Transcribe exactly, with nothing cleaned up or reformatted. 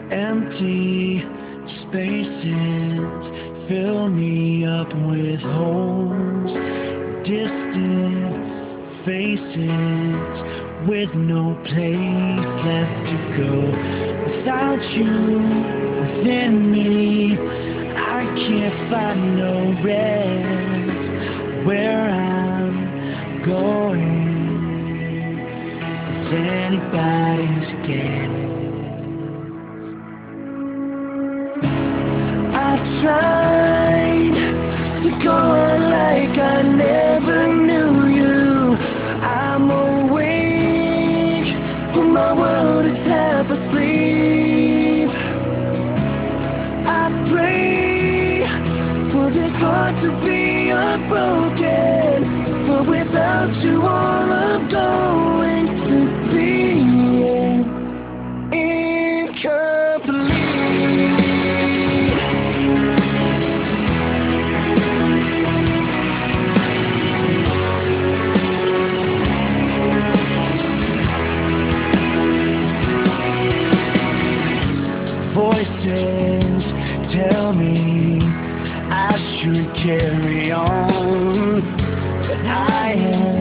Empty spaces fill me up with holes, distant faces with no place left to go. Without you within me, I can't find no rest. Where I'm going is anybody's guess. I've tried to go on like I never knew you. I'm awake when my world is half asleep. I pray for this heart to be unbroken, but without you all I'm going to be incomplete. Voices tell me I should carry on, but I am